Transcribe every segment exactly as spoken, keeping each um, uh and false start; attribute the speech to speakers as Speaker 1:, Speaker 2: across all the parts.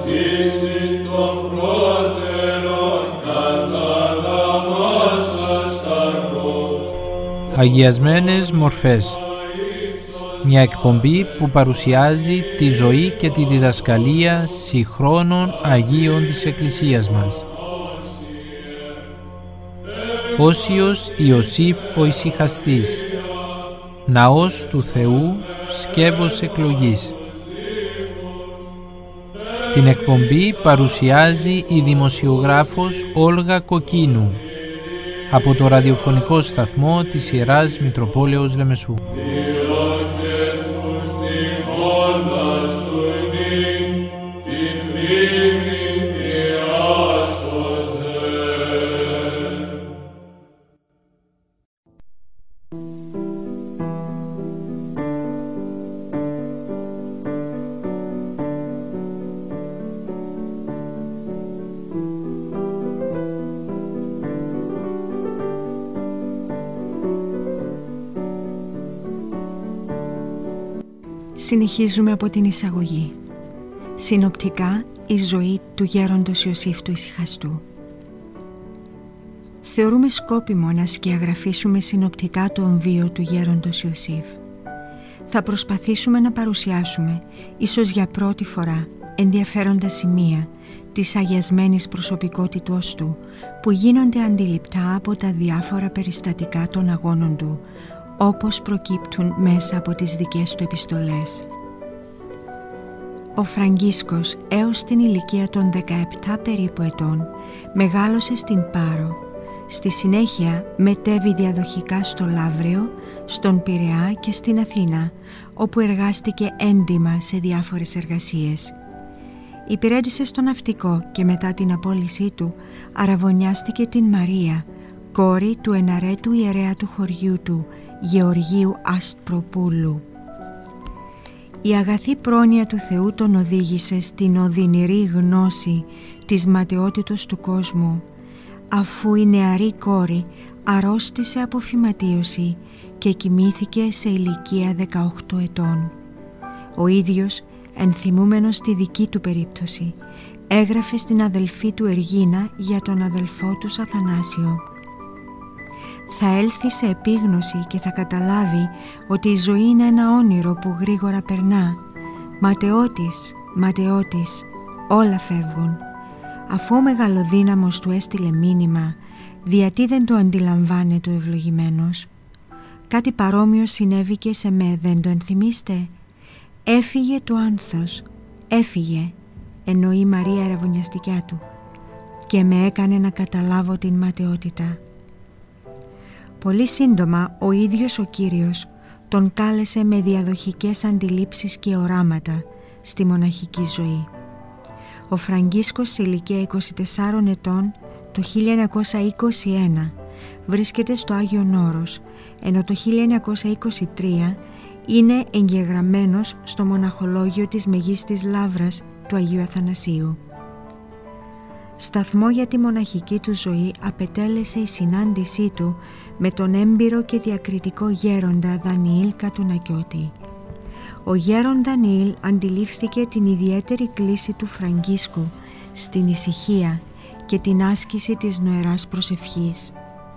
Speaker 1: Αγιασμένες μορφές. Μια εκπομπή που παρουσιάζει τη ζωή και τη διδασκαλία συγχρόνων Αγίων της Εκκλησίας μας. Όσιος Ιωσήφ ο Ησυχαστής. Ναός του Θεού, σκεύος εκλογής. Την εκπομπή παρουσιάζει η δημοσιογράφος Όλγα Κοκκίνου από το ραδιοφωνικό σταθμό της Ιεράς Μητροπόλεως Λεμεσού.
Speaker 2: Συνεχίζουμε από την εισαγωγή. Συνοπτικά, η ζωή του γέροντος Ιωσήφ του Ησυχαστού. Θεωρούμε σκόπιμο να σκιαγραφίσουμε συνοπτικά τον βίο του γέροντος Ιωσήφ. Θα προσπαθήσουμε να παρουσιάσουμε, ίσως για πρώτη φορά, ενδιαφέροντα σημεία της αγιασμένης προσωπικότητός του που γίνονται αντιληπτά από τα διάφορα περιστατικά των αγώνων του, όπως προκύπτουν μέσα από τις δικές του επιστολές. Ο Φραγκίσκος έως την ηλικία των δεκαεπτά περίπου ετών μεγάλωσε στην Πάρο. Στη συνέχεια μετέβη διαδοχικά στο Λαύριο, στον Πειραιά και στην Αθήνα, όπου εργάστηκε έντιμα σε διάφορες εργασίες. Υπηρέτησε στο ναυτικό και μετά την απόλυσή του αραβωνιάστηκε την Μαρία, κόρη του εναρέτου ιερέα του χωριού του, Γεωργίου Ασπροπούλου. Η αγαθή πρόνοια του Θεού τον οδήγησε στην οδυνηρή γνώση της ματαιότητος του κόσμου, αφού η νεαρή κόρη αρρώστησε από φυματίωση και κοιμήθηκε σε ηλικία δεκαοκτώ ετών. Ο ίδιος, ενθυμούμενος τη δική του περίπτωση, έγραφε στην αδελφή του Εργίνα για τον αδελφό του Αθανάσιο: «Θα έλθει σε επίγνωση και θα καταλάβει ότι η ζωή είναι ένα όνειρο που γρήγορα περνά. Ματαιώτης, ματαιώτης, όλα φεύγουν». Αφού ο μεγαλοδύναμος του έστειλε μήνυμα, γιατί δεν το αντιλαμβάνεται ο ευλογημένος? Κάτι παρόμοιο συνέβη και σε με, δεν το ενθυμίστε? Έφυγε το άνθος, έφυγε, εννοεί η Μαρία αραβωνιαστικιά του, και με έκανε να καταλάβω την ματαιότητα. Πολύ σύντομα ο ίδιος ο Κύριος τον κάλεσε με διαδοχικές αντιλήψεις και οράματα στη μοναχική ζωή. Ο Φραγκίσκος σε ηλικία είκοσι τεσσάρων ετών το χίλια εννιακόσια είκοσι ένα βρίσκεται στο Άγιον Όρος, ενώ το χίλια εννιακόσια είκοσι τρία είναι εγγεγραμμένος στο μοναχολόγιο της Μεγίστης Λαύρας του Αγίου Αθανασίου. Σταθμό για τη μοναχική του ζωή απετέλεσε η συνάντησή του με τον έμπειρο και διακριτικό γέροντα Δανιήλ Κατουνακιώτη. Ο γέρον Δανιήλ αντιλήφθηκε την ιδιαίτερη κλίση του Φραγκίσκου στην ησυχία και την άσκηση της νοεράς προσευχής.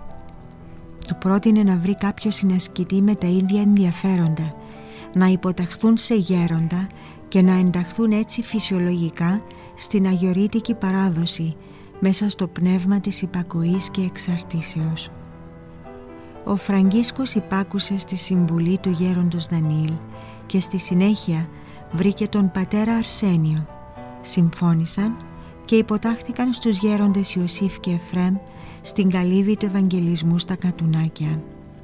Speaker 2: Του πρότεινε να βρει κάποιο συνασκητή με τα ίδια ενδιαφέροντα, να υποταχθούν σε γέροντα και να ενταχθούν έτσι φυσιολογικά στην αγιορείτικη παράδοση μέσα στο πνεύμα της υπακοής και εξαρτήσεως. Ο Φραγκίσκος υπάκουσε στη συμβουλή του γέροντος Δανιήλ και στη συνέχεια βρήκε τον πατέρα Αρσένιο. Συμφώνησαν και υποτάχθηκαν στους γέροντες Ιωσήφ και Εφραίμ στην καλύβη του Ευαγγελισμού στα Κατουνάκια.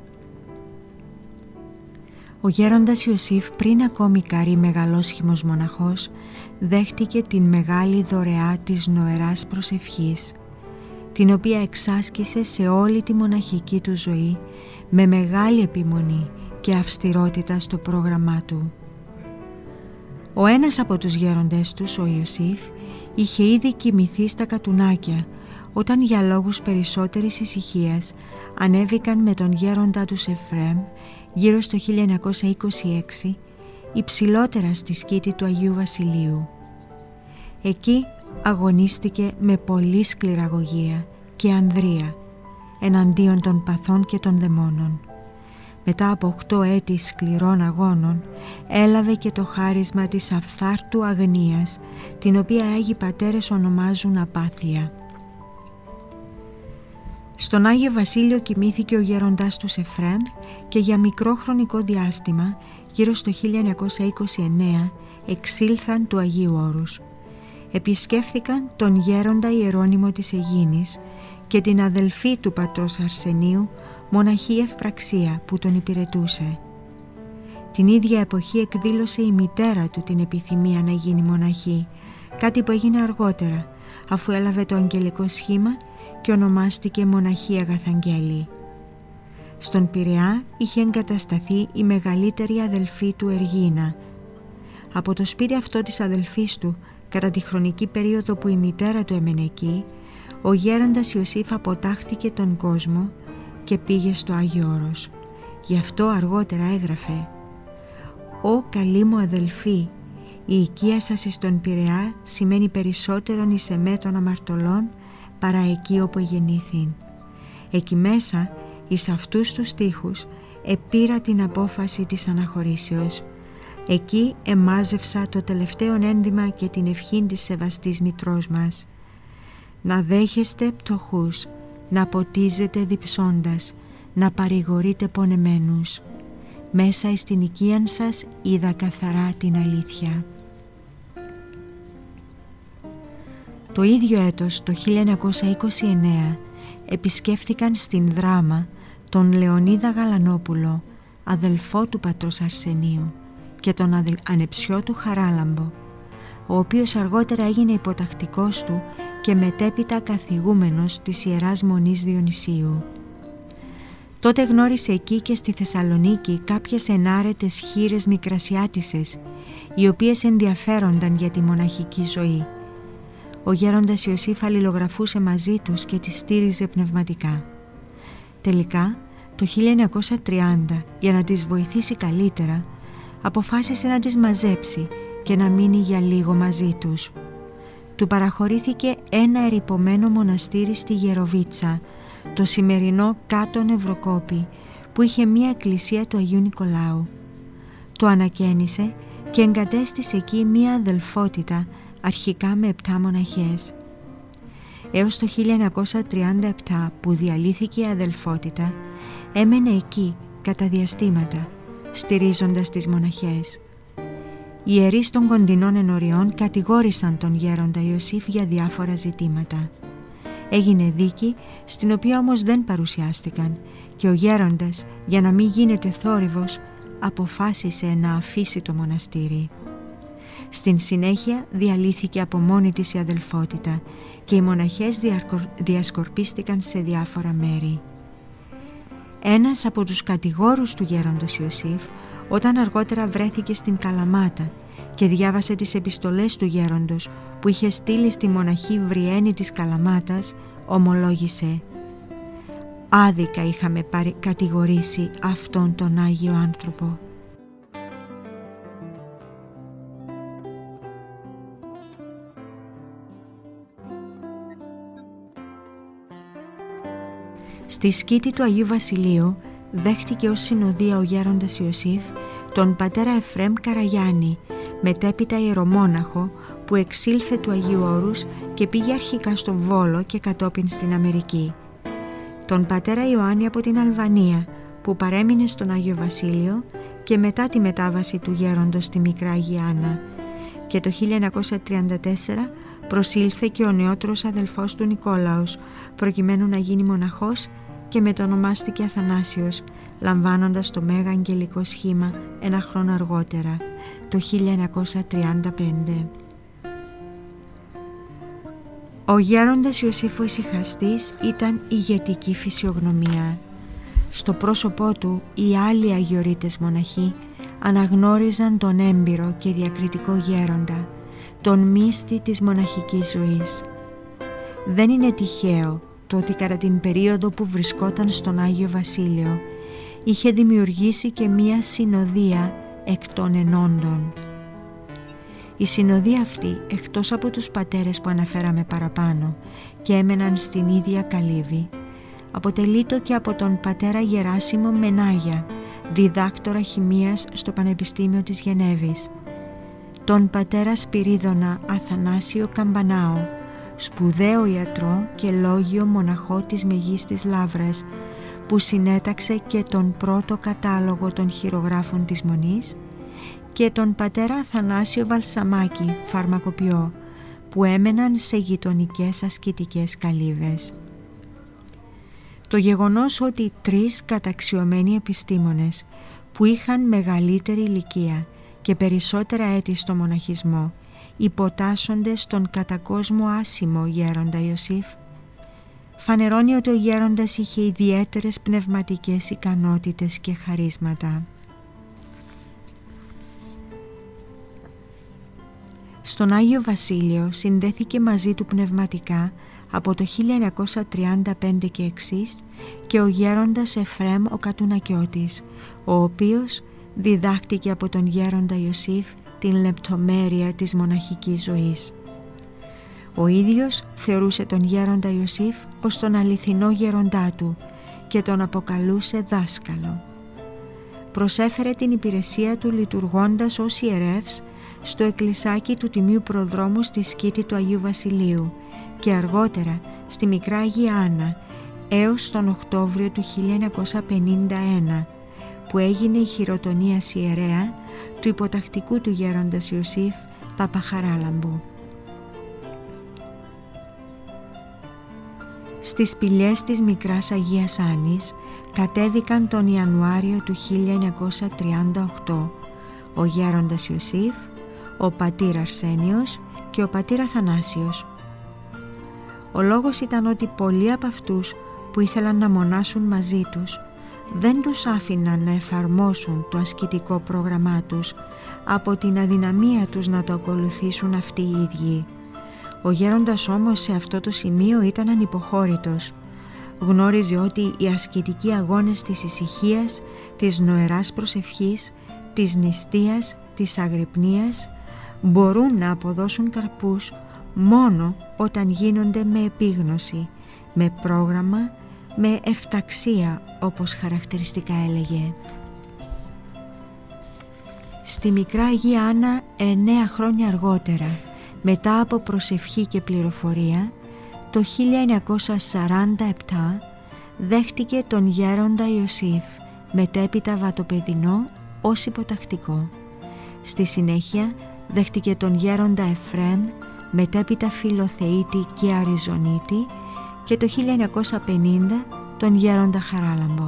Speaker 2: Ο γέροντας Ιωσήφ, πριν ακόμη καρεί μεγαλόσχημος μοναχός, δέχτηκε την μεγάλη δωρεά της νοεράς προσευχής, την οποία εξάσκησε σε όλη τη μοναχική του ζωή με μεγάλη επιμονή και αυστηρότητα στο πρόγραμμά του. Ο ένας από τους γέροντές τους, ο Ιωσήφ, είχε ήδη κοιμηθεί στα Κατουνάκια όταν για λόγους περισσότερης ησυχίας ανέβηκαν με τον γέροντα τους Εφραίμ γύρω στο χίλια εννιακόσια είκοσι έξι υψηλότερα στη σκήτη του Αγίου Βασιλείου. Εκεί αγωνίστηκε με πολλή σκληραγωγία και ανδρεία εναντίον των παθών και των δαιμόνων. Μετά από οκτώ έτη σκληρών αγώνων έλαβε και το χάρισμα της αυθάρτου αγνίας, την οποία Άγιοι Πατέρες ονομάζουν απάθεια. Στον Άγιο Βασίλειο κοιμήθηκε ο γέροντάς του Εφραίμ και για μικρό χρονικό διάστημα, γύρω στο χίλια εννιακόσια είκοσι εννέα, εξήλθαν του Αγίου Όρους. Επισκέφθηκαν τον γέροντα Ιερώνυμο της Αιγίνης και την αδελφή του πατρός Αρσενίου, μοναχή Ευπραξία, που τον υπηρετούσε. Την ίδια εποχή εκδήλωσε η μητέρα του την επιθυμία να γίνει μοναχή, κάτι που έγινε αργότερα, αφού έλαβε το αγγελικό σχήμα και ονομάστηκε μοναχή Αγαθαγγέλη. Στον Πειραιά είχε εγκατασταθεί η μεγαλύτερη αδελφή του Εργίνα. Από το σπίτι αυτό της αδελφής του, κατά τη χρονική περίοδο που η μητέρα του έμενε εκεί, ο γέροντας Ιωσήφ αποτάχθηκε τον κόσμο και πήγε στο Άγιο Όρος. Γι' αυτό αργότερα έγραφε «Ω καλή μου αδελφή, η οικία σας εις τον Πειραιά σημαίνει περισσότερον εις εμέ των αμαρτωλών παρά εκεί όπου γεννήθην. Εκεί μέσα, εις αυτούς τους στίχους, επήρα την απόφαση της αναχωρήσεως. Εκεί εμάζευσα το τελευταίο ένδυμα και την ευχή της σεβαστής μητρός μας. Να δέχεστε πτωχούς, να ποτίζετε διψώντας, να παρηγορείτε πονεμένους. Μέσα εις την οικίαν σας είδα καθαρά την αλήθεια». Το ίδιο έτος, το χίλια εννιακόσια είκοσι εννέα, επισκέφθηκαν στην Δράμα τον Λεωνίδα Γαλανόπουλο, αδελφό του πατρός Αρσενίου, και τον ανεψιό του Χαράλαμπο, ο οποίος αργότερα έγινε υποτακτικός του και μετέπειτα καθηγούμενος της Ιεράς Μονής Διονυσίου. Τότε γνώρισε εκεί και στη Θεσσαλονίκη κάποιες ενάρετες χήρες μικρασιάτισσες, οι οποίες ενδιαφέρονταν για τη μοναχική ζωή. Ο γέροντας Ιωσήφ αλληλογραφούσε μαζί τους και τις στήριζε πνευματικά. Τελικά, το χίλια εννιακόσια τριάντα, για να τις βοηθήσει καλύτερα, αποφάσισε να τις μαζέψει και να μείνει για λίγο μαζί τους. Του παραχωρήθηκε ένα ερειπωμένο μοναστήρι στη Γεροβίτσα, το σημερινό κάτω Νευροκόπη, που είχε μία εκκλησία του Αγίου Νικολάου. Το ανακαίνισε και εγκατέστησε εκεί μία αδελφότητα, αρχικά με επτά μοναχές. Έως το χίλια εννιακόσια τριάντα επτά, που διαλύθηκε η αδελφότητα, έμενε εκεί κατά διαστήματα, στηρίζοντας τις μοναχές. Οι ιερείς των κοντινών ενωριών κατηγόρησαν τον γέροντα Ιωσήφ για διάφορα ζητήματα. Έγινε δίκη, στην οποία όμως δεν παρουσιάστηκαν, και ο γέροντας, για να μην γίνεται θόρυβος, αποφάσισε να αφήσει το μοναστήρι. Στην συνέχεια διαλύθηκε από μόνη της η αδελφότητα και οι μοναχές διασκορπίστηκαν σε διάφορα μέρη. Ένας από τους κατηγόρους του γέροντος Ιωσήφ, όταν αργότερα βρέθηκε στην Καλαμάτα και διάβασε τις επιστολές του γέροντος που είχε στείλει στη μοναχή Βριένη της Καλαμάτας, ομολόγησε «Άδικα είχαμε κατηγορήσει αυτόν τον Άγιο άνθρωπο». Στη σκήτη του Αγίου Βασιλείου δέχτηκε ως συνοδεία ο γέροντας Ιωσήφ τον πατέρα Εφραίμ Καραγιάννη, μετέπειτα ιερομόναχο, που εξήλθε του Αγίου Όρους και πήγε αρχικά στο Βόλο και κατόπιν στην Αμερική. Τον πατέρα Ιωάννη από την Αλβανία, που παρέμεινε στον Άγιο Βασίλειο και μετά τη μετάβαση του γέροντος στη Μικρά Αγιάννα, και το χίλια εννιακόσια τριάντα τέσσερα προσήλθε και ο νεότερος αδελφός του Νικόλαος, προκειμένου να γίνει μοναχός, και μετονομάστηκε Αθανάσιος, λαμβάνοντας το Μέγα Αγγελικό Σχήμα ένα χρόνο αργότερα, το χίλια εννιακόσια τριάντα πέντε. Ο γέροντας Ιωσήφ ο Ησυχαστής ήταν ηγετική φυσιογνωμία. Στο πρόσωπό του οι άλλοι αγιορείτες μοναχοί αναγνώριζαν τον έμπειρο και διακριτικό γέροντα, τον μύστη της μοναχικής ζωής. Δεν είναι τυχαίο το ότι κατά την περίοδο που βρισκόταν στον Άγιο Βασίλειο είχε δημιουργήσει και μία συνοδεία εκ των ενόντων. Οι συνοδοί αυτοί, εκτός από τους πατέρες που αναφέραμε παραπάνω και έμεναν στην ίδια καλύβη, αποτελείτο και από τον πατέρα Γεράσιμο Μενάγια, διδάκτορα χημείας στο Πανεπιστήμιο της Γενέβης, τον πατέρα Σπυρίδωνα Αθανάσιο Καμπανάο, σπουδαίο ιατρό και λόγιο μοναχό της Μεγίστης Λαύρας, που συνέταξε και τον πρώτο κατάλογο των χειρογράφων της Μονής, και τον πατέρα Αθανάσιο Βαλσαμάκη, φαρμακοποιό, που έμεναν σε γειτονικές ασκητικές καλύβες. Το γεγονός ότι τρεις καταξιωμένοι επιστήμονες που είχαν μεγαλύτερη ηλικία και περισσότερα έτη στο μοναχισμό υποτάσσονται στον κατά κόσμο άσημο γέροντα Ιωσήφ, φανερώνει ότι ο γέροντας είχε ιδιαίτερες πνευματικές ικανότητες και χαρίσματα. Στον Άγιο Βασίλειο συνδέθηκε μαζί του πνευματικά από το χίλια εννιακόσια τριάντα πέντε και εξής και ο γέροντας Εφραίμ ο Κατουνακιώτης, ο οποίος διδάχτηκε από τον γέροντα Ιωσήφ την λεπτομέρεια της μοναχικής ζωής. Ο ίδιος θεωρούσε τον γέροντα Ιωσήφ ως τον αληθινό γέροντά του και τον αποκαλούσε δάσκαλο. Προσέφερε την υπηρεσία του λειτουργώντας ως ιερεύς στο εκκλησάκι του Τιμίου Προδρόμου στη σκήτη του Αγίου Βασιλείου και αργότερα στη Μικρά Αγία Άννα έως τον Οκτώβριο του χίλια εννιακόσια πενήντα ένα, που έγινε η χειροτονίας ιερέα του υποτακτικού του γέροντας Ιωσήφ Παπαχαράλαμπου. Στις σπηλιές της Μικράς Αγίας Άννης κατέβηκαν τον Ιανουάριο του χίλια εννιακόσια τριάντα οκτώ ο γέροντας Ιωσήφ, ο πατήρ Αρσένιος και ο πατήρ Αθανάσιος. Ο λόγος ήταν ότι πολλοί από αυτούς που ήθελαν να μονάσουν μαζί τους δεν τους άφηναν να εφαρμόσουν το ασκητικό πρόγραμμά τους από την αδυναμία τους να το ακολουθήσουν αυτοί οι ίδιοι. Ο γέροντας όμως σε αυτό το σημείο ήταν ανυποχώρητος. Γνώριζε ότι οι ασκητικοί αγώνες της ησυχίας, της νοεράς προσευχής, της νηστείας, της αγρυπνίας μπορούν να αποδώσουν καρπούς μόνο όταν γίνονται με επίγνωση, με πρόγραμμα, με εφταξία, όπως χαρακτηριστικά έλεγε. Στη Μικρά Αγία Άννα εννέα χρόνια αργότερα, μετά από προσευχή και πληροφορία, το χίλια εννιακόσια σαράντα επτά δέχτηκε τον γέροντα Ιωσήφ, μετέπειτα βατοπεδινό, ως υποτακτικό. Στη συνέχεια δέχτηκε τον γέροντα Εφραίμ, μετέπειτα Φιλοθεήτη και Αριζονίτη, και το χίλια εννιακόσια πενήντα τον γέροντα Χαράλαμπο.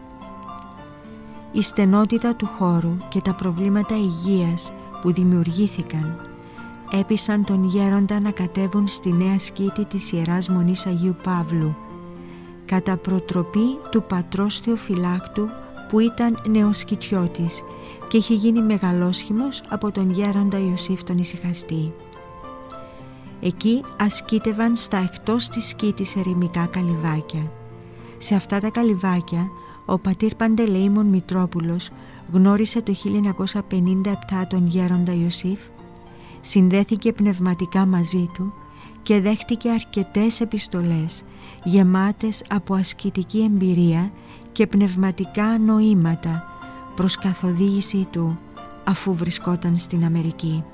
Speaker 2: Η στενότητα του χώρου και τα προβλήματα υγείας που δημιουργήθηκαν έπεισαν τον γέροντα να κατέβουν στη νέα σκήτη της Ιεράς Μονής Αγίου Παύλου, κατά προτροπή του πατρός Θεοφυλάκτου, που ήταν νεοσκητιώτης και είχε γίνει μεγαλόσχημος από τον γέροντα Ιωσήφ τον Ησυχαστή. Εκεί ασκήτευαν στα εκτός της σκήτης ερημικά καλυβάκια. Σε αυτά τα καλυβάκια ο πατήρ Παντελεήμων Μητρόπουλος γνώρισε το χίλια εννιακόσια πενήντα επτά τον γέροντα Ιωσήφ, συνδέθηκε πνευματικά μαζί του και δέχτηκε αρκετές επιστολές γεμάτες από ασκητική εμπειρία και πνευματικά νοήματα προς καθοδήγησή του αφού βρισκόταν στην Αμερική.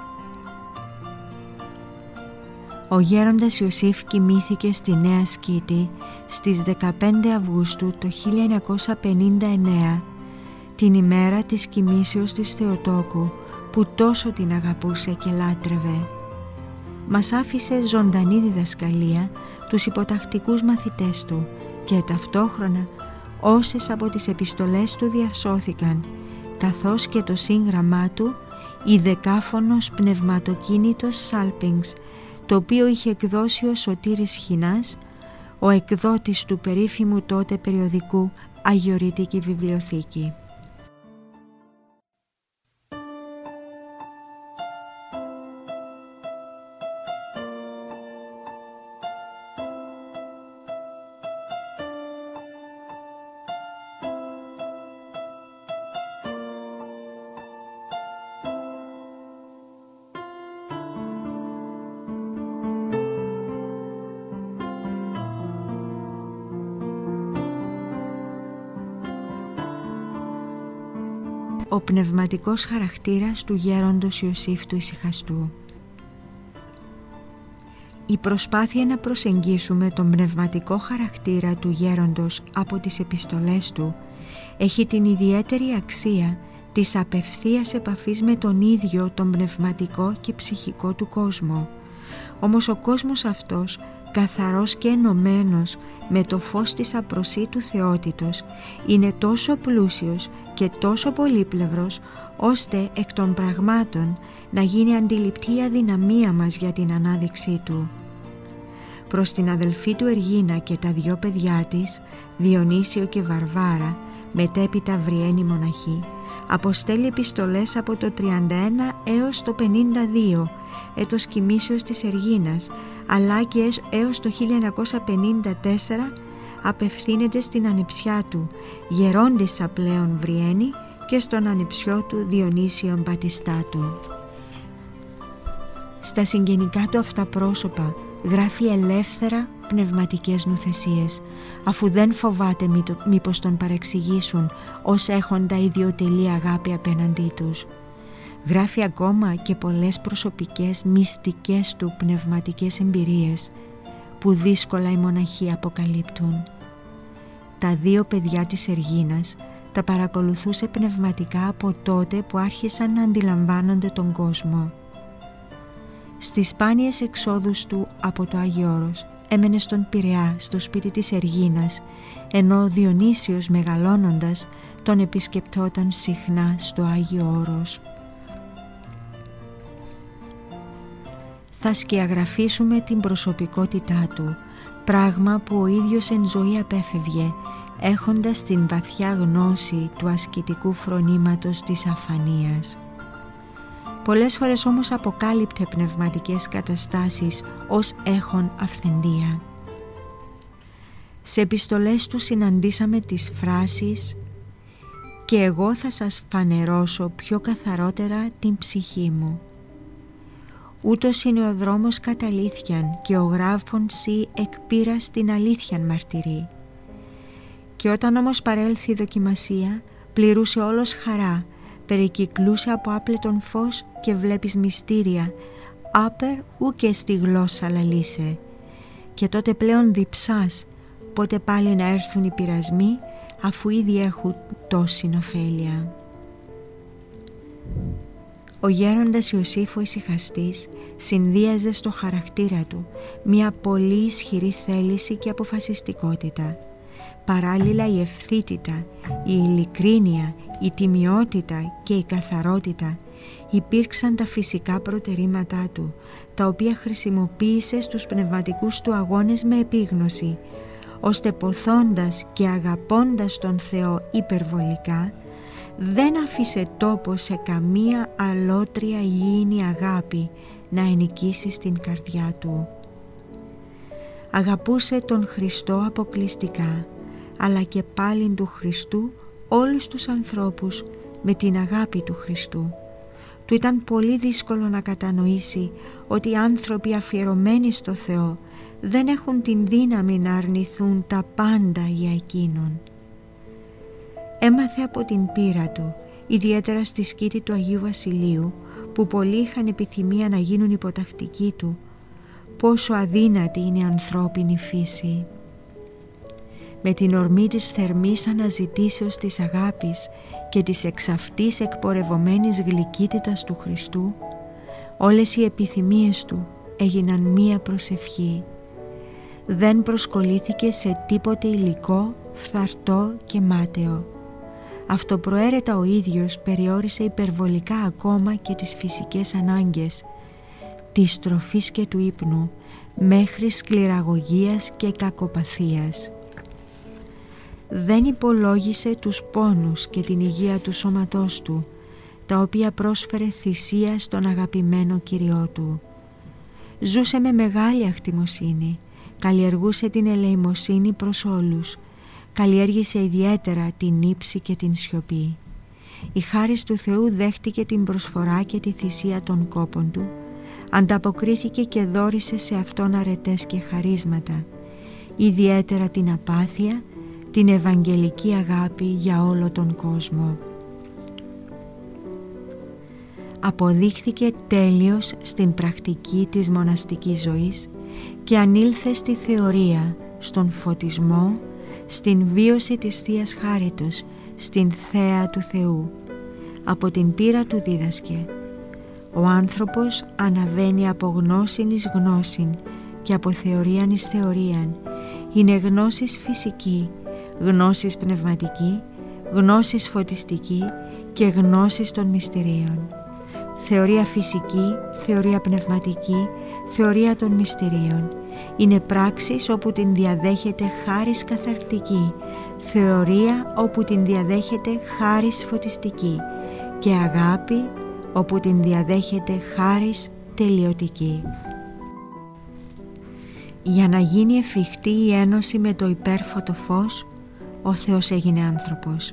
Speaker 2: Ο γέροντας Ιωσήφ κοιμήθηκε στη Νέα Σκήτη στις δεκαπέντε Αυγούστου το χίλια εννιακόσια πενήντα εννέα, την ημέρα της κοιμήσεως της Θεοτόκου που τόσο την αγαπούσε και λάτρευε. Μας άφησε ζωντανή διδασκαλία τους υποτακτικούς μαθητές του και ταυτόχρονα όσες από τις επιστολές του διασώθηκαν, καθώς και το σύγγραμμά του «Η δεκάφωνος πνευματοκίνητος Σάλπινγκς», το οποίο είχε εκδώσει ο Σωτήρης Χινάς, ο εκδότης του περίφημου τότε περιοδικού Αγιορείτικη Βιβλιοθήκη. ο πνευματικός χαρακτήρας του γέροντος Ιωσήφ του Ησυχαστού. Η προσπάθεια να προσεγγίσουμε τον πνευματικό χαρακτήρα του γέροντος από τις επιστολές του έχει την ιδιαίτερη αξία της απευθείας επαφής με τον ίδιο τον πνευματικό και ψυχικό του κόσμο. Όμως ο κόσμος αυτός, καθαρός και ενωμένος με το φως της απροσίτου θεότητος, είναι τόσο πλούσιος και τόσο πολύπλευρος, ώστε εκ των πραγμάτων να γίνει αντιληπτή η αδυναμία μας για την ανάδειξή του. Προς την αδελφή του Εργίνα και τα δυο παιδιά της, Διονύσιο και Βαρβάρα, μετέπειτα Βριένη μοναχή, αποστέλει επιστολές από το τριάντα ένα έως το πενήντα δύο, έτος κοιμήσεως της Εργίνας, αλλά και έως το χίλια εννιακόσια πενήντα τέσσερα απευθύνεται στην ανιψιά του, γερόντισσα πλέον Βριένη, και στον ανιψιό του Διονύσιον Πατιστάτου. Στα συγγενικά του αυτά πρόσωπα γράφει ελεύθερα πνευματικές νουθεσίες, αφού δεν φοβάται μήπως τον παρεξηγήσουν ως έχοντα ιδιωτελή αγάπη απέναντί τους. Γράφει ακόμα και πολλές προσωπικές μυστικές του πνευματικές εμπειρίες που δύσκολα οι μοναχοί αποκαλύπτουν. Τα δύο παιδιά της Εργίνας τα παρακολουθούσε πνευματικά από τότε που άρχισαν να αντιλαμβάνονται τον κόσμο. Στις σπάνιες εξόδους του από το Άγιο Όρος έμενε στον Πειραιά, στο σπίτι της Εργίνας, ενώ ο Διονύσιος μεγαλώνοντας τον επισκεπτόταν συχνά στο Άγιο Όρος. Θα σκιαγραφίσουμε την προσωπικότητά του, πράγμα που ο ίδιος εν ζωή απέφευγε, έχοντας την βαθιά γνώση του ασκητικού φρονήματος της αφανίας. Πολλές φορές όμως αποκάλυπτε πνευματικές καταστάσεις ως έχων αυθεντία. Σε επιστολές του συναντήσαμε τις φράσεις «Και εγώ θα σας φανερώσω πιο καθαρότερα την ψυχή μου». «Ούτως είναι ο δρόμος κατ' αλήθειαν και ο γράφων σοι εκπείρας την αλήθειαν μαρτυρεί». Και όταν όμως παρέλθει η δοκιμασία, πληρούσε όλος χαρά, περικυκλούσε από άπλετον φως και βλέπεις μυστήρια, άπερ ου και στη γλώσσα λαλήσε. Και τότε πλέον διψάς, πότε πάλι να έρθουν οι πειρασμοί, αφού ήδη έχουν τόση ωφέλεια. Ο γέροντας Ιωσήφ ο Ησυχαστής συνδύαζε στο χαρακτήρα του μια πολύ ισχυρή θέληση και αποφασιστικότητα. Παράλληλα η ευθύτητα, η ειλικρίνεια, η τιμιότητα και η καθαρότητα υπήρξαν τα φυσικά προτερήματά του, τα οποία χρησιμοποίησε στους πνευματικούς του αγώνες με επίγνωση, ώστε ποθώντας και αγαπώντας τον Θεό υπερβολικά, δεν άφησε τόπο σε καμία αλότρια υγιεινή αγάπη να ενοικήσει στην καρδιά του. Αγαπούσε τον Χριστό αποκλειστικά, αλλά και πάλιν του Χριστού όλους τους ανθρώπους με την αγάπη του Χριστού. Του ήταν πολύ δύσκολο να κατανοήσει ότι οι άνθρωποι αφιερωμένοι στο Θεό δεν έχουν την δύναμη να αρνηθούν τα πάντα για Εκείνον. Έμαθε από την πείρα του, ιδιαίτερα στη σκήτη του Αγίου Βασιλείου, που πολλοί είχαν επιθυμία να γίνουν υποτακτικοί του, πόσο αδύνατη είναι η ανθρώπινη φύση. Με την ορμή της θερμής αναζητήσεως της αγάπης και της εξ αυτής εκπορευωμένης γλυκύτητας του Χριστού, όλες οι επιθυμίες του έγιναν μία προσευχή. Δεν προσκολήθηκε σε τίποτε υλικό, φθαρτό και μάταιο. Αυτοπροαίρετα ο ίδιος περιόρισε υπερβολικά ακόμα και τις φυσικές ανάγκες της τροφής και του ύπνου, μέχρι σκληραγωγίας και κακοπαθίας. Δεν υπολόγισε τους πόνους και την υγεία του σώματός του, τα οποία πρόσφερε θυσία στον αγαπημένο Κυριό του. Ζούσε με μεγάλη αχτιμοσύνη, καλλιεργούσε την ελεημοσύνη προς όλους, καλλιέργησε ιδιαίτερα την ύψη και την σιωπή. Η χάρις του Θεού δέχτηκε την προσφορά και τη θυσία των κόπων του, ανταποκρίθηκε και δώρισε σε αυτόν αρετές και χαρίσματα, ιδιαίτερα την απάθεια, την ευαγγελική αγάπη για όλο τον κόσμο. αποδείχθηκε τέλειος στην πρακτική της μοναστικής ζωής και ανήλθε στη θεωρία, στον φωτισμό, στην βίωση της Θείας Χάριτος, στην θέα του Θεού. Από την πείρα του δίδασκε: ο άνθρωπος αναβαίνει από γνώσιν εις γνώσιν και από θεωρίαν εις θεωρίαν. Είναι γνώσης φυσική, γνώσης πνευματική, γνώσης φωτιστική και γνώσης των μυστηρίων. Θεωρία φυσική, θεωρία πνευματική, θεωρία των μυστηρίων. Είναι πράξεις όπου την διαδέχεται χάρις καθαρκτική, θεωρία όπου την διαδέχεται χάρις φωτιστική και αγάπη όπου την διαδέχεται χάρις τελειωτική. Για να γίνει εφικτή η ένωση με το υπέρφωτο φως, ο Θεός έγινε άνθρωπος.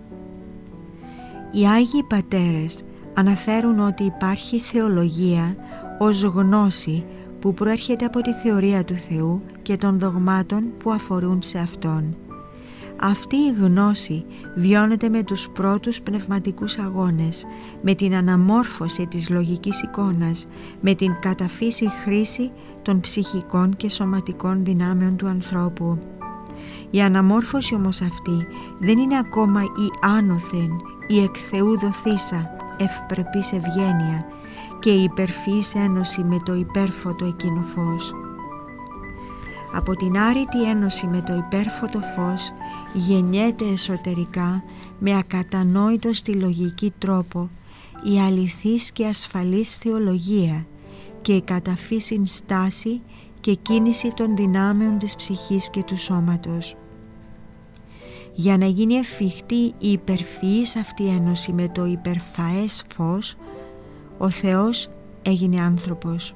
Speaker 2: Οι Άγιοι Πατέρες αναφέρουν ότι υπάρχει θεολογία ως γνώση που προέρχεται από τη θεωρία του Θεού και των δογμάτων που αφορούν σε Αυτόν. Αυτή η γνώση βιώνεται με τους πρώτους πνευματικούς αγώνες, με την αναμόρφωση της λογικής εικόνας, με την καταφύση χρήση των ψυχικών και σωματικών δυνάμεων του ανθρώπου. Η αναμόρφωση όμως αυτή δεν είναι ακόμα η άνωθεν, η εκ Θεού δοθήσα, ευπρεπής ευγένεια και η υπερφυής ένωση με το υπέρφωτο εκείνο φως. Από την άρρητη ένωση με το υπέρφωτο φως γεννιέται εσωτερικά με ακατανόητο στη λογική τρόπο η αληθής και ασφαλής θεολογία και η καταφύσιν στάση και κίνηση των δυνάμεων της ψυχής και του σώματος. Για να γίνει εφικτή η υπερφυής αυτή ένωση με το υπερφαές φως, ο Θεός έγινε άνθρωπος.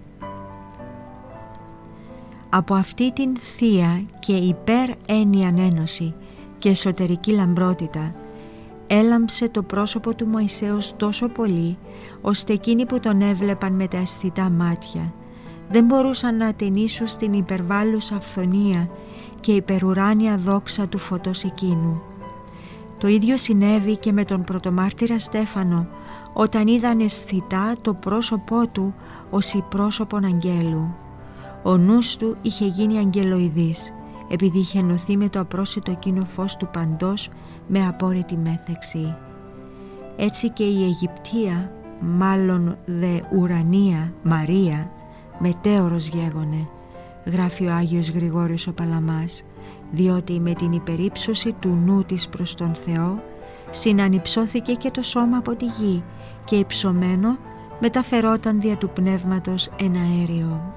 Speaker 2: Από αυτή την θεία και υπέρ έννοιαν ένωση και εσωτερική λαμπρότητα έλαμψε το πρόσωπο του Μωυσέως τόσο πολύ, ώστε εκείνοι που τον έβλεπαν με τα αισθητά μάτια δεν μπορούσαν να ατενίσουν στην υπερβάλλουσα αυθονία και υπερουράνια δόξα του φωτός εκείνου. Το ίδιο συνέβη και με τον πρωτομάρτυρα Στέφανο, όταν είδαν αισθητά το πρόσωπό του ως η πρόσωπον αγγέλου. Ο νους του είχε γίνει αγγελοειδής, επειδή είχε ενωθεί με το απρόσιτο εκείνο φως του παντός με απόρριτη μέθεξη. Έτσι και η Αιγυπτία, μάλλον δε ουρανία Μαρία, μετέωρος γέγονε, γράφει ο Άγιος Γρηγόριος ο Παλαμάς, διότι με την υπερύψωση του νου της προς τον Θεό συνανυψώθηκε και το σώμα από τη γη και υψωμένο μεταφερόταν δια του πνεύματος εν αέριο.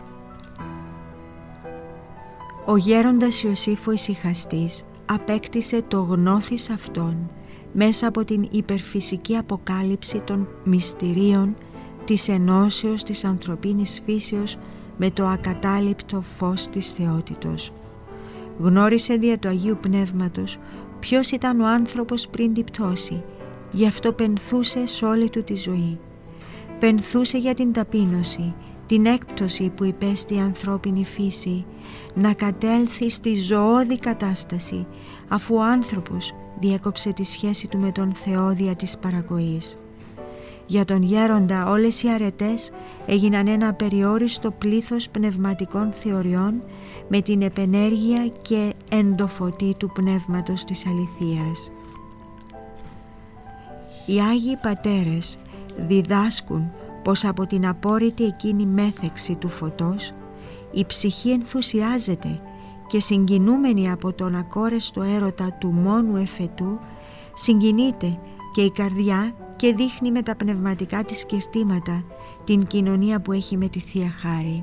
Speaker 2: Ο γέροντας Ιωσήφ ο ησυχαστής απέκτησε το γνώθις αυτόν μέσα από την υπερφυσική αποκάλυψη των μυστηρίων της ενώσεως της ανθρωπίνης φύσεως με το ακατάληπτο φως της θεότητος. Γνώρισε δια του Αγίου Πνεύματος ποιος ήταν ο άνθρωπος πριν την πτώση, γι' αυτό πενθούσε σε όλη του τη ζωή. Πενθούσε για την ταπείνωση, την έκπτωση που υπέστη η ανθρώπινη φύση, να κατέλθει στη ζωώδη κατάσταση, αφού ο άνθρωπος διέκοψε τη σχέση του με τον Θεό δια της παρακοής. Για τον γέροντα όλες οι αρετές έγιναν ένα απεριόριστο πλήθος πνευματικών θεωριών με την επενέργεια και εντοφωτή του πνεύματος της αληθείας. Οι Άγιοι Πατέρες διδάσκουν πως από την απόρριτη εκείνη μέθεξη του φωτός η ψυχή ενθουσιάζεται και συγκινούμενη από τον ακόρεστο έρωτα του μόνου εφετού συγκινείται και η καρδιά και δείχνει με τα πνευματικά της κηρτήματα την κοινωνία που έχει με τη Θεία Χάρη.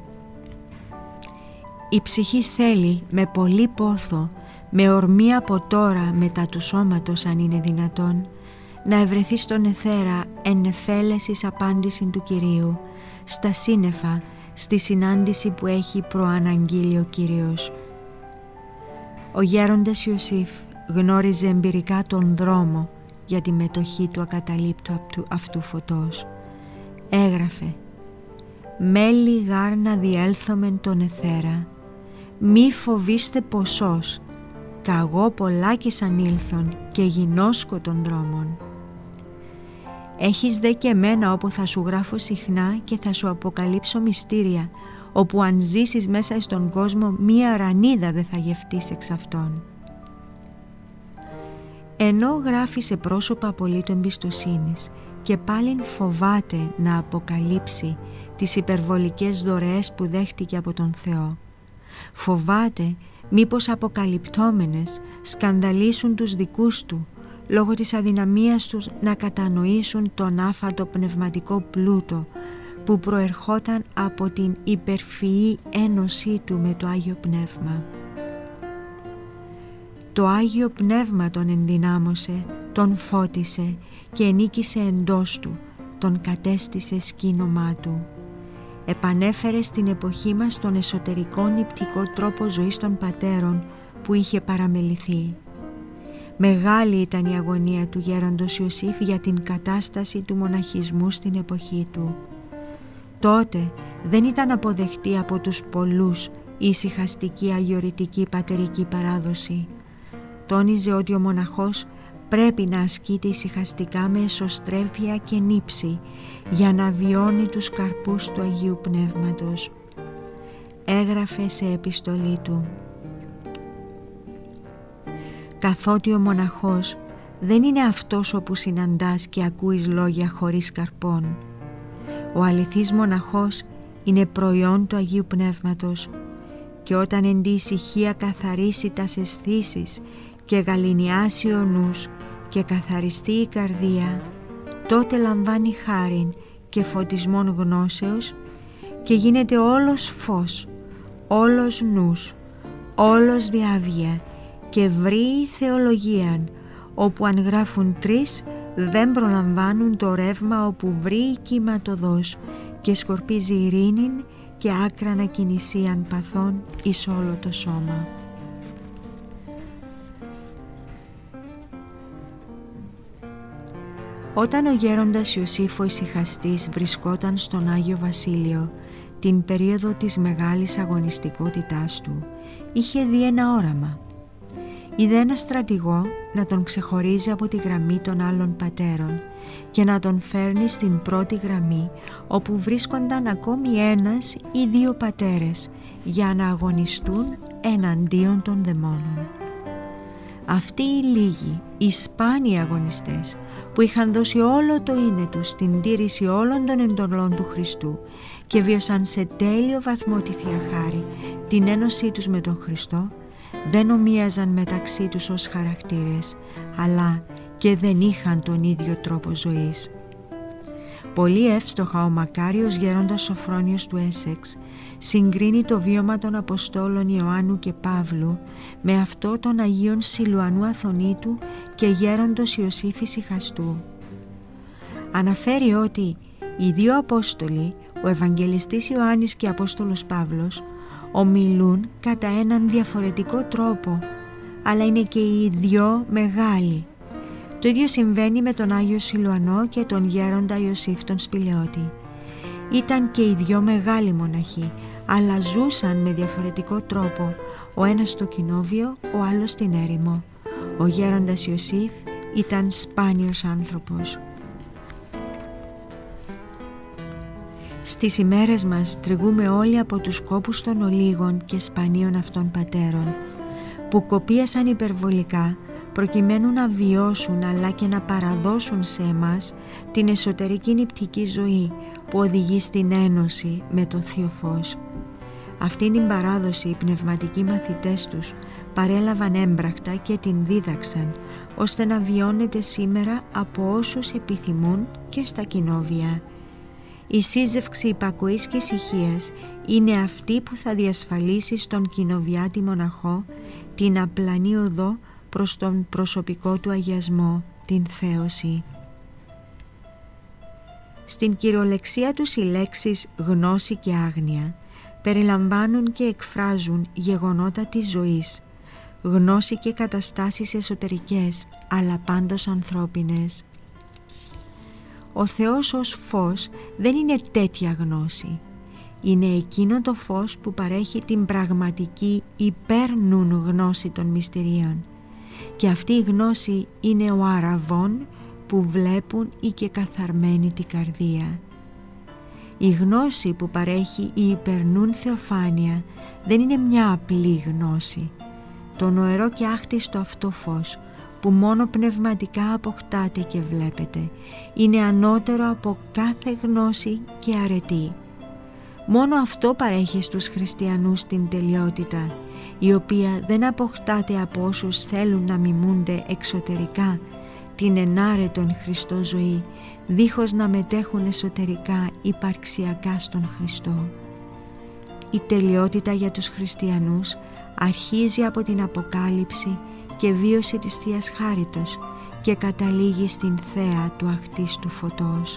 Speaker 2: Η ψυχή θέλει με πολύ πόθο, με ορμή από τώρα μετά του σώματος αν είναι δυνατόν, να ευρεθεί στον εθέρα εν εφέλεσης απάντηση του Κυρίου, στα σύννεφα, στη συνάντηση που έχει προαναγγείλει ο Κύριος. Ο γέροντας Ιωσήφ γνώριζε εμπειρικά τον δρόμο για τη μετοχή του ακαταλείπτου αυτού φωτός. Έγραφε «Μέλη γάρ να διέλθομεν τον εθέρα, μη φοβήστε ποσός, καγώ πολλάκις ανήλθον και γινώσκω των δρόμων». Έχεις δε και εμένα όπου θα σου γράφω συχνά και θα σου αποκαλύψω μυστήρια, όπου αν ζήσεις μέσα στον κόσμο μία ρανίδα δεν θα γευτείς εξ αυτών. Ενώ γράφει σε πρόσωπα απολύτου εμπιστοσύνης και πάλιν φοβάται να αποκαλύψει τις υπερβολικές δωρεές που δέχτηκε από τον Θεό. Φοβάται μήπως αποκαλυπτόμενες σκανδαλίσουν τους δικούς του λόγω της αδυναμίας τους να κατανοήσουν τον άφαντο πνευματικό πλούτο που προερχόταν από την υπερφυή ένωσή του με το Άγιο Πνεύμα. Το Άγιο Πνεύμα τον ενδυνάμωσε, τον φώτισε και ενίκησε εντός του, τον κατέστησε σκήνομά του. Επανέφερε στην εποχή μας τον εσωτερικό νηπτικό τρόπο ζωής των πατέρων που είχε παραμεληθεί. Μεγάλη ήταν η αγωνία του γέροντος Ιωσήφ για την κατάσταση του μοναχισμού στην εποχή του. Τότε δεν ήταν αποδεκτή από τους πολλούς η ησυχαστική αγιορητική πατερική παράδοση. Τόνιζε ότι ο μοναχός πρέπει να ασκείται ησυχαστικά με εσωστρέφεια και νύψη για να βιώνει τους καρπούς του Αγίου Πνεύματος. Έγραφε σε επιστολή του: «Καθότι ο μοναχός δεν είναι αυτός όπου συναντάς και ακούεις λόγια χωρίς καρπών. Ο αληθής μοναχός είναι προϊόν του Αγίου Πνεύματος και όταν εν τη ησυχία καθαρίσει τας αισθήσεις και γαληνιάσει ο νους και καθαριστεί η καρδία, τότε λαμβάνει χάριν και φωτισμόν γνώσεως και γίνεται όλος φως, όλος νους, όλος διάβγεια και βρει θεολογίαν, όπου αν γράφουν τρεις δεν προλαμβάνουν το ρεύμα όπου βρει κύματοδός και σκορπίζει ειρήνην και άκρανα κινησίαν παθών εις όλο το σώμα». Όταν ο γέροντας Ιωσήφ ο ησυχαστής βρισκόταν στον Άγιο Βασίλειο την περίοδο της μεγάλης αγωνιστικότητάς του, είχε δει ένα όραμα. Είδε ένα στρατηγό να τον ξεχωρίζει από τη γραμμή των άλλων πατέρων και να τον φέρνει στην πρώτη γραμμή όπου βρίσκονταν ακόμη ένας ή δύο πατέρες για να αγωνιστούν εναντίον των δαιμόνων. Αυτοί οι λίγοι, οι σπάνιοι αγωνιστές που είχαν δώσει όλο το είναι τους στην τήρηση όλων των εντολών του Χριστού και βίωσαν σε τέλειο βαθμό τη Θεία Χάρη, την ένωσή τους με τον Χριστό, δεν ομοίαζαν μεταξύ τους ως χαρακτήρες, αλλά και δεν είχαν τον ίδιο τρόπο ζωής. Πολύ εύστοχα ο μακάριος γέροντας Σοφρόνιος του Έσεξ συγκρίνει το βίωμα των Αποστόλων Ιωάννου και Παύλου με αυτό των Αγίων Σιλουανού Αθωνήτου και γέροντος Ιωσήφ Ησυχαστού. Αναφέρει ότι οι δύο Απόστολοι, ο Ευαγγελιστής Ιωάννης και Απόστολος Παύλος, ομιλούν κατά έναν διαφορετικό τρόπο, αλλά είναι και οι δυο μεγάλοι. Το ίδιο συμβαίνει με τον Άγιο Σιλουανό και τον γέροντα Ιωσήφ τον Σπηλαιώτη. Ήταν και οι δυο μεγάλοι μοναχοί, αλλά ζούσαν με διαφορετικό τρόπο, ο ένας στο κοινόβιο, ο άλλος στην έρημο. Ο γέροντας Ιωσήφ ήταν σπάνιος άνθρωπος. Στις ημέρες μας τριγούμε όλοι από τους κόπους των ολίγων και σπανίων αυτών πατέρων, που κοπίασαν υπερβολικά προκειμένου να βιώσουν αλλά και να παραδώσουν σε εμάς την εσωτερική νηπτική ζωή που οδηγεί στην ένωση με το Θείο Φως. Αυτήν την παράδοση οι πνευματικοί μαθητές τους παρέλαβαν έμπρακτα και την δίδαξαν, ώστε να βιώνεται σήμερα από όσους επιθυμούν και στα κοινόβια. Η σύζευξη υπακοής και ησυχίας είναι αυτή που θα διασφαλίσει στον κοινοβιάτη μοναχό την απλανή οδό προς τον προσωπικό του αγιασμό, την θέωση. Στην κυριολεξία τους οι λέξεις γνώση και άγνοια περιλαμβάνουν και εκφράζουν γεγονότα της ζωής, γνώση και καταστάσεις εσωτερικές, αλλά πάντως ανθρώπινες. Ο Θεός ως φως δεν είναι τέτοια γνώση. Είναι εκείνο το φως που παρέχει την πραγματική υπέρνουν γνώση των μυστηρίων. Και αυτή η γνώση είναι ο αραβών που βλέπουν ή και καθαρμένη την καρδία. Η γνώση που παρέχει η υπερνούν θεοφάνεια δεν είναι μια απλή γνώση. Το νοερό και άκτιστο αυτό φως που μόνο πνευματικά αποκτάτε και βλέπετε είναι ανώτερο από κάθε γνώση και αρετή. Μόνο αυτό παρέχει στους χριστιανούς την τελειότητα, η οποία δεν αποκτάται από όσους θέλουν να μιμούνται εξωτερικά την ενάρετον Χριστό ζωή, δίχως να μετέχουν εσωτερικά υπαρξιακά στον Χριστό. Η τελειότητα για τους χριστιανούς αρχίζει από την αποκάλυψη και βίωση της Θείας Χάριτος και καταλήγει στην θέα του αχτίστου φωτός.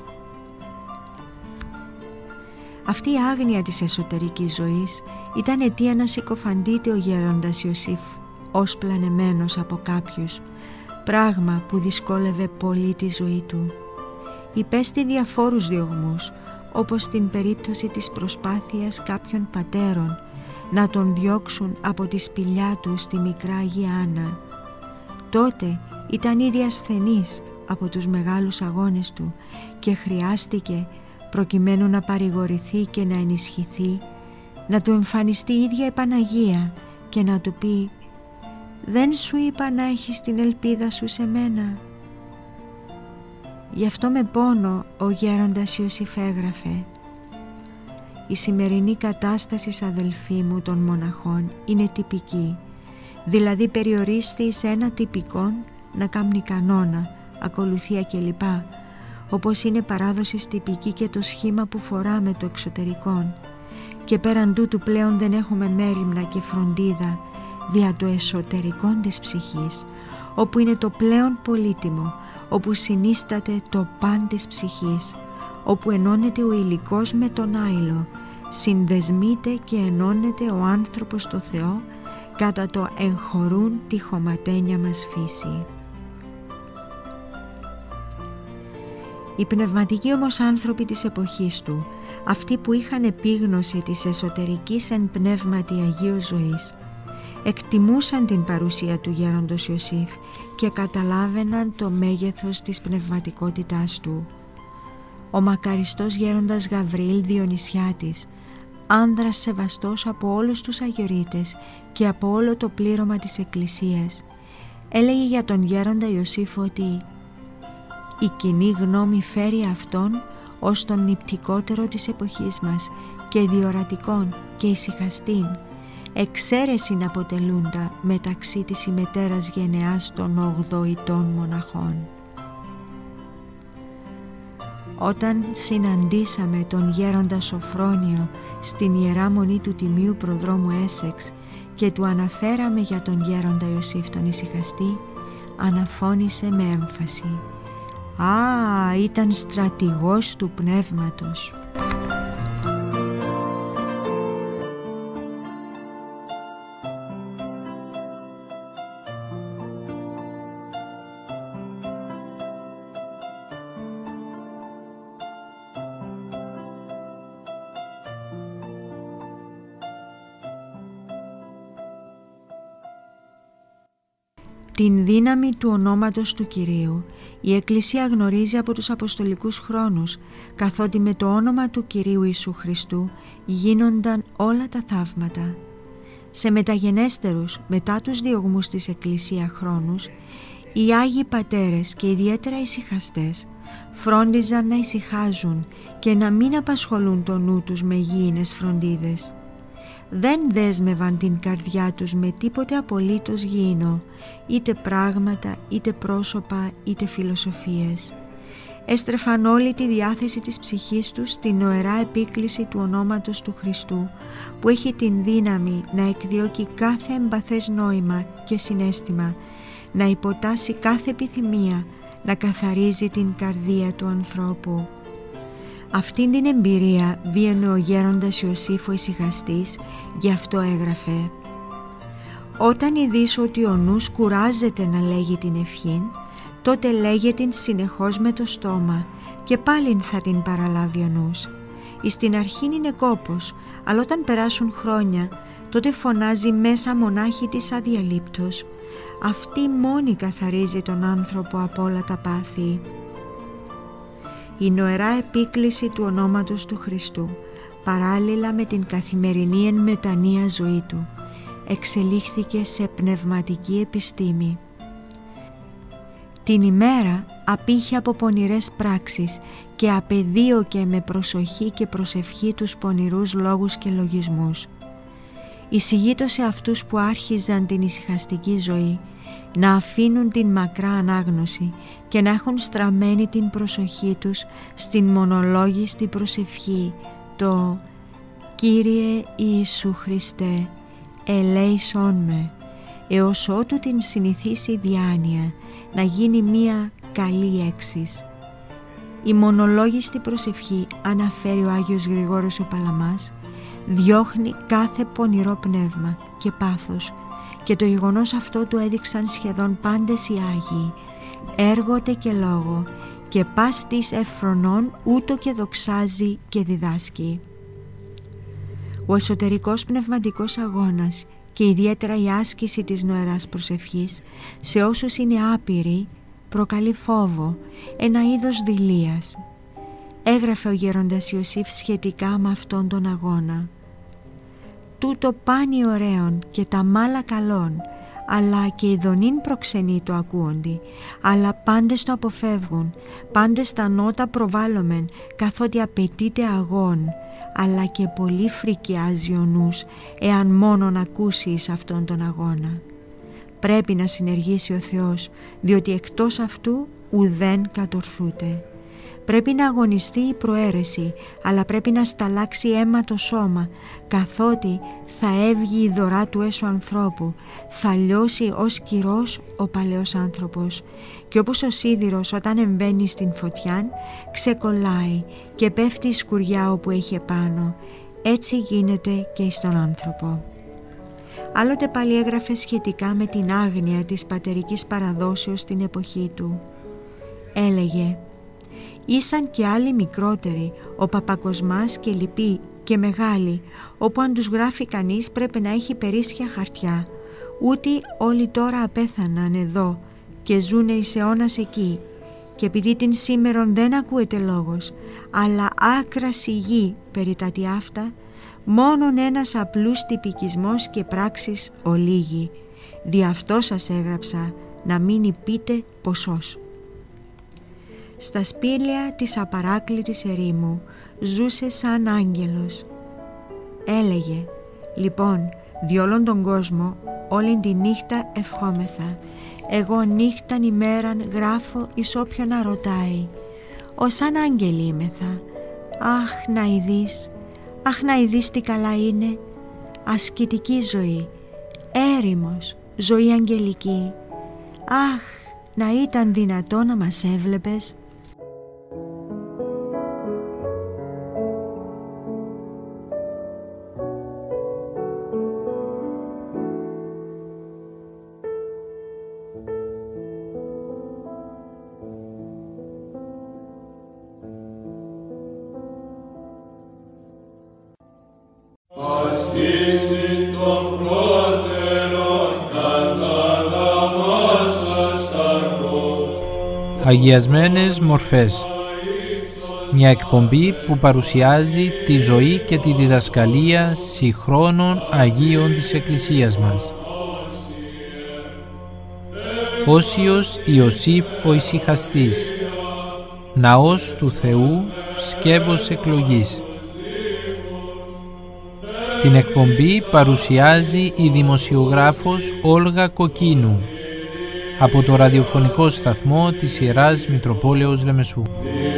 Speaker 2: Αυτή η άγνοια της εσωτερικής ζωής ήταν αιτία να συκοφαντείται ο γέροντας Ιωσήφ ως πλανεμένος από κάποιους, πράγμα που δυσκόλευε πολύ τη ζωή του. Υπέστη διαφόρους διωγμούς, όπως στην περίπτωση της προσπάθειας κάποιων πατέρων να τον διώξουν από τη σπηλιά του στη μικρά Αγία Άννα. Τότε ήταν ήδη ασθενής από τους μεγάλους αγώνες του και χρειάστηκε, προκειμένου να παρηγορηθεί και να ενισχυθεί, να του εμφανιστεί η ίδια η Παναγία και να του πει «Δεν σου είπα να έχεις την ελπίδα σου σε μένα?» Γι' αυτό με πόνο ο γέροντας Ιωσήφ έγραφε «Η σημερινή κατάσταση, αδελφοί μου, των μοναχών είναι τυπική, δηλαδή περιορίστη σε ένα τυπικό να κάμνει κανόνα, ακολουθία κλπ, όπως είναι παράδοση τυπική και το σχήμα που φοράμε το εξωτερικό, και πέραν τούτου πλέον δεν έχουμε μέριμνα και φροντίδα δια το εσωτερικό της ψυχής, όπου είναι το πλέον πολύτιμο, όπου συνίσταται το παν της ψυχής, όπου ενώνεται ο υλικός με τον άειλο, συνδεσμείται και ενώνεται ο άνθρωπος στο Θεό κατά το εγχωρούν τη χωματένια μας φύση. Οι πνευματικοί όμως άνθρωποι της εποχής του, αυτοί που είχαν επίγνωση της εσωτερικής εν πνεύματι Αγίου ζωής, εκτιμούσαν την παρουσία του γέροντος Ιωσήφ και καταλάβαιναν το μέγεθος της πνευματικότητάς του. Ο μακαριστός γέροντας Γαβριήλ Διονυσιάτης, άνδρας σεβαστός από όλους τους αγιορείτες και από όλο το πλήρωμα της Εκκλησίας, έλεγε για τον γέροντα Ιωσήφ ότι η κοινή γνώμη φέρει αυτόν ως τον νηπτικότερο της εποχής μας και διορατικόν και ησυχαστήν, εξαίρεσιν αποτελούντα μεταξύ της ημετέρας γενεάς των ογδοητών μοναχών. Όταν συναντήσαμε τον γέροντα Σοφρόνιο στην Ιερά Μονή του Τιμίου Προδρόμου Έσεξ και του αναφέραμε για τον γέροντα Ιωσήφ τον ησυχαστή, αναφώνησε με έμφαση «Α, ήταν στρατηγός του πνεύματος». Την δύναμη του ονόματος του Κυρίου η Εκκλησία γνωρίζει από τους Αποστολικούς χρόνους, καθότι με το όνομα του Κυρίου Ιησού Χριστού γίνονταν όλα τα θαύματα. Σε μεταγενέστερους, μετά τους διωγμούς της Εκκλησία χρόνους, οι Άγιοι Πατέρες και ιδιαίτερα οι ησυχαστές φρόντιζαν να ησυχάζουν και να μην απασχολούν το νου τους με γήινες φροντίδες. Δεν δέσμευαν την καρδιά τους με τίποτε απολύτως γήινο, είτε πράγματα, είτε πρόσωπα, είτε φιλοσοφίες. Έστρεφαν όλη τη διάθεση της ψυχής τους στην νοερά επίκληση του ονόματος του Χριστού, που έχει την δύναμη να εκδιώκει κάθε εμπαθές νόημα και συναίσθημα, να υποτάσσει κάθε επιθυμία, να καθαρίζει την καρδία του ανθρώπου. Αυτήν την εμπειρία βίωνε ο γέροντας Ιωσήφ ο ησυχαστής, γι' αυτό έγραφε «Όταν ειδείς ότι ο νους κουράζεται να λέγει την ευχήν, τότε λέγε την συνεχώς με το στόμα και πάλιν θα την παραλάβει ο νους. Εις την αρχήν είναι κόπος, αλλά όταν περάσουν χρόνια, τότε φωνάζει μέσα μονάχη της αδιαλείπτως. Αυτή μόνη καθαρίζει τον άνθρωπο από όλα τα πάθη». Η νοερά επίκληση του ονόματος του Χριστού, παράλληλα με την καθημερινή εν μετανία ζωή του, εξελίχθηκε σε πνευματική επιστήμη. Την ημέρα απήχε από πονηρές πράξεις και απεδίωκε με προσοχή και προσευχή τους πονηρούς λόγους και λογισμούς. Εισηγείτο σε αυτούς που άρχιζαν την ησυχαστική ζωή να αφήνουν την μακρά ανάγνωση και να έχουν στραμμένη την προσοχή τους στην μονολόγιστη προσευχή, το «Κύριε Ιησού Χριστέ, ελέησόν με», έως ότου την συνηθίσει διάνοια να γίνει μία καλή έξις. Η μονολόγιστη προσευχή, αναφέρει ο Άγιος Γρηγόριος ο Παλαμάς, διώχνει κάθε πονηρό πνεύμα και πάθος, και το γεγονός αυτό του έδειξαν σχεδόν πάντες οι Άγιοι, έργοτε και λόγο, και πας της ευφρονών ούτω και δοξάζει και διδάσκει. Ο εσωτερικός πνευματικός αγώνας και ιδιαίτερα η άσκηση της νοεράς προσευχής σε όσους είναι άπειροι προκαλεί φόβο, ένα είδος δειλίας. Έγραφε ο γέροντας Ιωσήφ σχετικά με αυτόν τον αγώνα. «Τούτο πάνι ωραίον και τα μάλα καλών, αλλά και οι δονήν προξενοί το ακούοντι, αλλά πάντες το αποφεύγουν, πάντες τα νότα προβάλλομεν, καθότι απαιτείται αγών, αλλά και πολύ φρικιάζει ο νους, εάν μόνον ακούσει εις αυτόν τον αγώνα. Πρέπει να συνεργήσει ο Θεός, διότι εκτός αυτού ουδέν κατορθούται. Πρέπει να αγωνιστεί η προαίρεση, αλλά πρέπει να σταλάξει αίμα το σώμα, καθότι θα έβγει η δωρά του έσω ανθρώπου, θα λιώσει ως κυρός ο παλαιός άνθρωπος. Και όπως ο σίδηρος όταν εμβαίνει στην φωτιά, ξεκολλάει και πέφτει η σκουριά όπου έχει επάνω, έτσι γίνεται και εις τον άνθρωπο». Άλλοτε πάλι έγραφε σχετικά με την άγνοια της πατερικής παραδόσεως στην εποχή του. Έλεγε: «Ήσαν και άλλοι μικρότεροι, ο Παπακοσμάς και λοιποί και μεγάλοι, όπου αν τους γράφει κανείς πρέπει να έχει περίσσια χαρτιά. Ούτι όλοι τώρα απέθαναν εδώ και ζουνε εις αιώνας εκεί, και επειδή την σήμερον δεν ακούεται λόγος, αλλά άκρα σιγή περί τα τι αυτά, μόνον ένας απλούς τυπικισμός και πράξεις ολίγη. Δι' αυτό σας έγραψα, να μην υπείτε ποσός». Στα σπήλαια της απαράκλητης ερήμου ζούσε σαν άγγελος. Έλεγε: «Λοιπόν, διόλον τον κόσμο όλη τη νύχτα ευχόμεθα. Εγώ νύχταν ημέραν γράφω εις όποιον να ρωτάει. Ως σαν άγγελοι είμεθα. Αχ, να ειδείς, αχ να ειδείς τι καλά είναι. Ασκητική ζωή, έρημος, ζωή αγγελική. Αχ, να ήταν δυνατό να μας έβλεπες».
Speaker 1: Αγιασμένες μορφές. Μια εκπομπή που παρουσιάζει τη ζωή και τη διδασκαλία συγχρόνων Αγίων της Εκκλησίας μας. Όσιος Ιωσήφ ο Ησυχαστής. Ναός του Θεού, σκεύος εκλογής. Την εκπομπή παρουσιάζει η δημοσιογράφος Όλγα Κοκκίνου από το ραδιοφωνικό σταθμό της Ιεράς Μητροπόλεως Λεμεσού.